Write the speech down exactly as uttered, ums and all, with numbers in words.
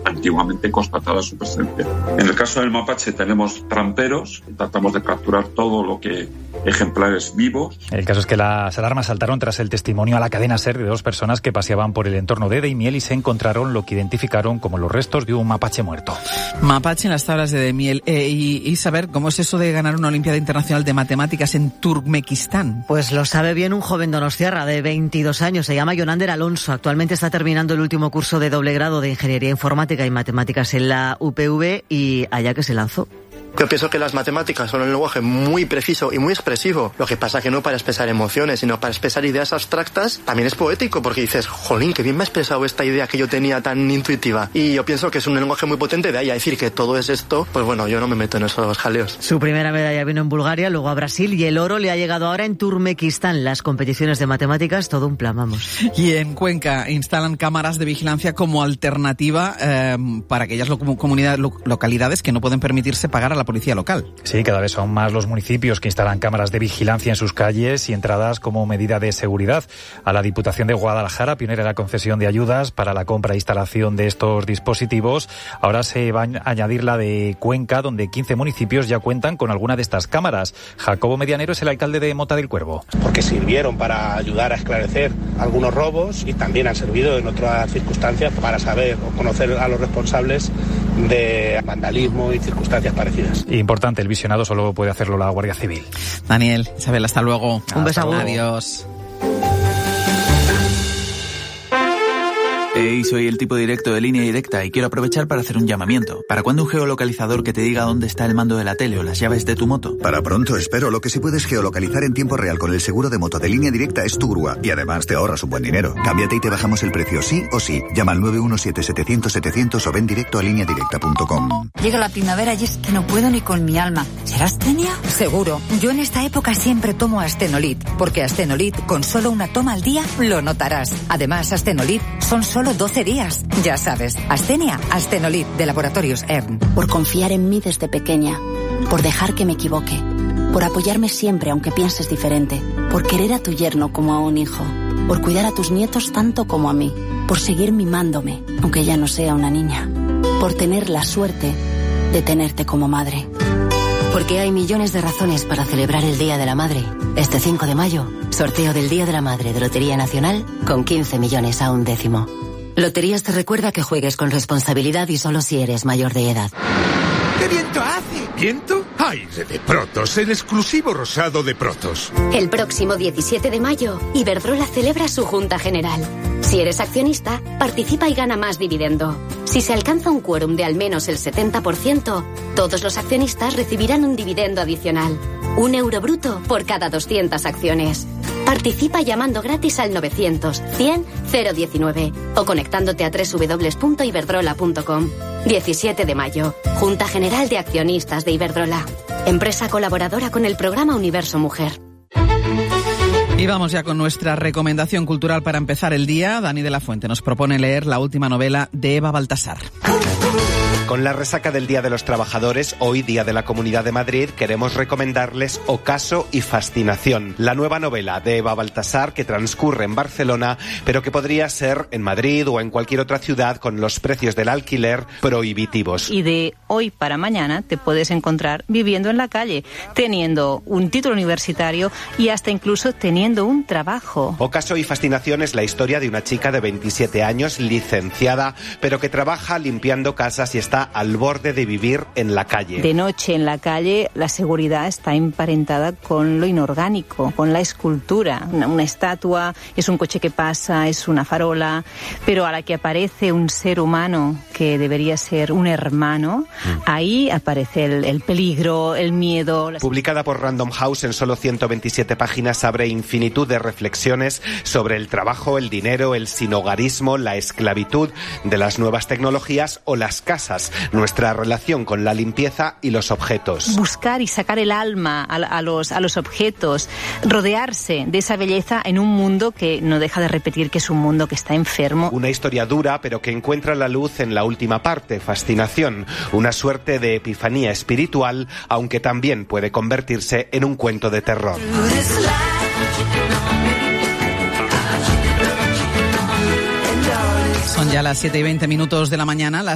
antiguamente constatada su presencia. En el caso del mapache tenemos tramperos, tratamos de capturar todo lo que ejemplares vivos. El caso es que las alarmas saltaron tras el testimonio a la cadena SER de dos personas que paseaban por el entorno de Daimiel y se encontraron lo que identificaron como los restos de un mapache muerto. Mapache en las tablas de Daimiel. Eh, y, y saber cómo es eso de ganar una Olimpiada Internacional de Matemáticas en Turkmenistán. Pues lo sabe bien un joven donostiarra de veintidós años, se llama Yonander Alonso. Actualmente está terminando el último curso de doble grado de Ingeniería Informática y Matemáticas en la U P V y allá que se lanzó. Yo pienso que las matemáticas son un lenguaje muy preciso y muy expresivo. Lo que pasa que no para expresar emociones, sino para expresar ideas abstractas. También es poético porque dices, jolín, qué bien me ha expresado esta idea que yo tenía tan intuitiva. Y yo pienso que es un lenguaje muy potente. De ahí a decir que todo es esto, pues bueno, yo no me meto en esos jaleos. Su primera medalla vino en Bulgaria, luego a Brasil y el oro le ha llegado ahora en Turkmenistán. Las competiciones de matemáticas, todo un plan, vamos. Y en Cuenca instalan cámaras de vigilancia como alternativa eh, para aquellas lo- comunidades, lo- localidades que no pueden permitirse pagar a la policía local. Sí, cada vez son más los municipios que instalan cámaras de vigilancia en sus calles y entradas como medida de seguridad. A la Diputación de Guadalajara, pionera en la concesión de ayudas para la compra e instalación de estos dispositivos, ahora se va a añadir la de Cuenca, donde quince municipios ya cuentan con alguna de estas cámaras. Jacobo Medianero es el alcalde de Mota del Cuervo. Porque sirvieron para ayudar a esclarecer algunos robos y también han servido en otras circunstancias para saber o conocer a los responsables de vandalismo y circunstancias parecidas. Importante, el visionado solo puede hacerlo la Guardia Civil. Daniel, Isabel, hasta luego. Un beso. Adiós. Hey, soy el tipo directo de Línea Directa y quiero aprovechar para hacer un llamamiento. ¿Para cuándo un geolocalizador que te diga dónde está el mando de la tele o las llaves de tu moto? Para pronto, espero. Lo que sí puedes geolocalizar en tiempo real con el seguro de moto de Línea Directa es tu grúa. Y además te ahorras un buen dinero. Cámbiate y te bajamos el precio sí o sí. Llama al nueve uno siete setecientos setecientos o ven directo a línea directa punto com. Llega la primavera y es que no puedo ni con mi alma. ¿Será astenia? Seguro. Yo en esta época siempre tomo Astenolit, porque Astenolit con solo una toma al día lo notarás. Además, Astenolit son solo doce días. Ya sabes, Astenia, Astenolit de Laboratorios E R N. Por confiar en mí desde pequeña, por dejar que me equivoque, por apoyarme siempre aunque pienses diferente, por querer a tu yerno como a un hijo, por cuidar a tus nietos tanto como a mí, por seguir mimándome aunque ya no sea una niña, por tener la suerte de tenerte como madre. Porque hay millones de razones para celebrar el Día de la Madre. Este cinco de mayo, sorteo del Día de la Madre de Lotería Nacional con quince millones a un décimo. Loterías te recuerda que juegues con responsabilidad y solo si eres mayor de edad. ¡Qué viento hace! ¿Viento? Aire de Protos, el exclusivo rosado de Protos. El próximo diecisiete de mayo, Iberdrola celebra su Junta General. Si eres accionista, participa y gana más dividendo. Si se alcanza un quórum de al menos el setenta por ciento, todos los accionistas recibirán un dividendo adicional. Un euro bruto por cada doscientas acciones. Participa llamando gratis al novecientos cien cero diecinueve o conectándote a doble u doble u doble u punto iberdrola punto com. diecisiete de mayo, Junta General de Accionistas de Iberdrola. Empresa colaboradora con el programa Universo Mujer. Y vamos ya con nuestra recomendación cultural para empezar el día. Dani de la Fuente nos propone leer la última novela de Eva Baltasar. Con la resaca del Día de los Trabajadores, hoy Día de la Comunidad de Madrid, queremos recomendarles Ocaso y Fascinación, la nueva novela de Eva Baltasar que transcurre en Barcelona, pero que podría ser en Madrid o en cualquier otra ciudad con los precios del alquiler prohibitivos. Y de hoy para mañana te puedes encontrar viviendo en la calle, teniendo un título universitario y hasta incluso teniendo un trabajo. Ocaso y Fascinación es la historia de una chica de veintisiete años, licenciada, pero que trabaja limpiando casas y está al borde de vivir en la calle. De noche en la calle la seguridad está emparentada con lo inorgánico, con la escultura. Una, una estatua, es un coche que pasa, es una farola, pero a la que aparece un ser humano que debería ser un hermano, mm. ahí aparece el, el peligro, el miedo. Las... Publicada por Random House en solo ciento veintisiete páginas, abre infinitud de reflexiones sobre el trabajo, el dinero, el sinhogarismo, la esclavitud de las nuevas tecnologías o las casas, nuestra relación con la limpieza y los objetos. Buscar y sacar el alma a, a, los, a los objetos, rodearse de esa belleza en un mundo que no deja de repetir que es un mundo que está enfermo. Una historia dura, pero que encuentra la luz en la última parte, Fascinación, una suerte de epifanía espiritual, aunque también puede convertirse en un cuento de terror. Son ya las siete y veinte minutos de la mañana, las